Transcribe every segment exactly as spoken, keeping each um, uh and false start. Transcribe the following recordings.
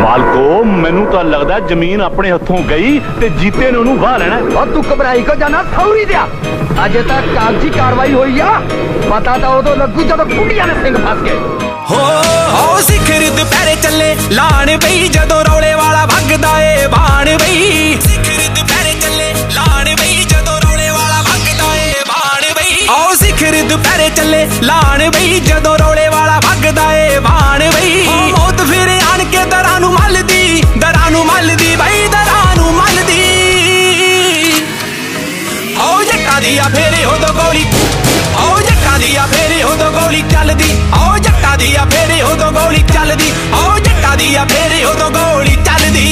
मालको मैनू तो लगता जमीन अपने हथों गई ते जीते ने उन्होंने वाह लेना। और तू घबराई को जाना सौरी दिया अजे तक कागजी कार्रवाई हुई आ पता तो उदो लगू जब कुड़िया ने सिंह फस गए। हो हो सिखर दुपहरे चले लाण बई जदों रौले वाला भगदा ए बाण बई। सिखर दुपहरे चले लाण बई जदों रौले वाला भगदा ए बाण बई। ओ सिखर दुपहरे चले लाण बई जदों रौले वाला भगदा ए बाण बई। मौत फिर आन के दरां नूं मलदी दरां नूं मलदी बई दरां नूं मलदी। ओ जट्टां दिया फेरे उदों गोली ओ जट्टां दिया फेरे उदों गोली चलदी। ओ जट्टां दिया फेरे उदों गोली चलदी। ओ जट्टां दिया फेरे उदों गोली चलदी।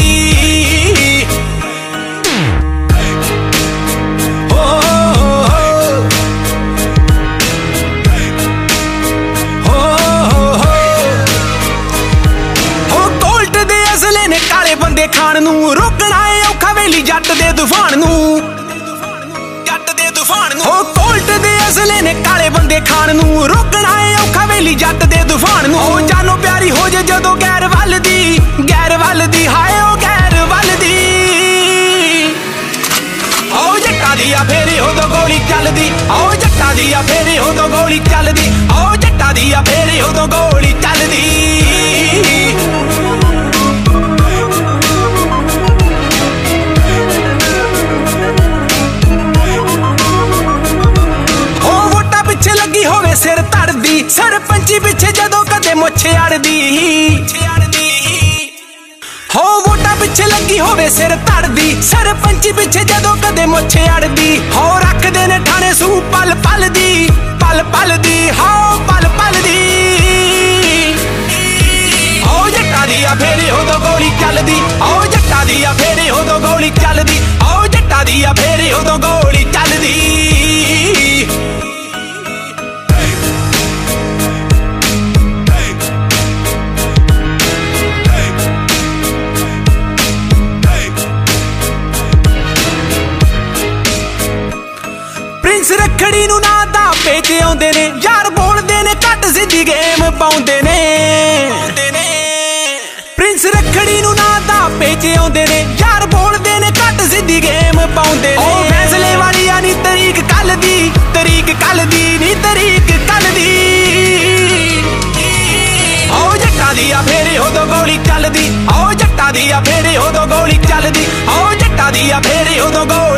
हो हो हो हो कोल्ट दे असले ने काले बंदे खान नूं रोकना है औखा वेली जट दे तूफान नूं। हो कोल्ट दे असले ने काले बंदे खान नूं रोकना है औखा वेली जट दे तूफान नूं। ओ जानो प्यारी हो जे जदों गैर वलदी गैर वलदी हाय ओ गैर वलदी। ओ जट्टां दिया फेरे उदों गोली चलदी। ओ जट्टां दिया फेरे उदों गोली चलदी। ओ जट्टां दिया फेरे उदों गोली चलदी। होवे सिर तड़दी सरपंची पिछे जदों कदे मुछ अड़दी। हो वोटा पिछे लगी होवे सिर तड़दी सरपंची पिछे जदों कदे मुछ अड़दी। हो रखदे ने ठाणे सू पल पल दी पल पल दी हो पल पल दी। ओ जट्टां दिया फेरे उदों गोली चलदी। ओ जट्टां दिया फेरे उदों गोली चलदी। ओ जट्टां दिया फेरे उदों गोली चलदी। रखड़ी नूं ना दा पेच आउंदे ने यार बोलदे ने घट सिद्धी गेम पाउंदे ने। प्रिंस रखड़ी नूं ना दा पेच आउंदे ने यार बोलदे ने घट सिद्धी गेम पाउंदे ने। ओ फैसले वाली आ नी तरीक कल दी तरीक कल दी नी तरीक कल दी। ओ जट्टां दिया फेरे उदों गोली चलदी। ओ जट्टां दिया फेरे उदों गोली चलदी। ओ जट्टां दिया फेरे उदों गोली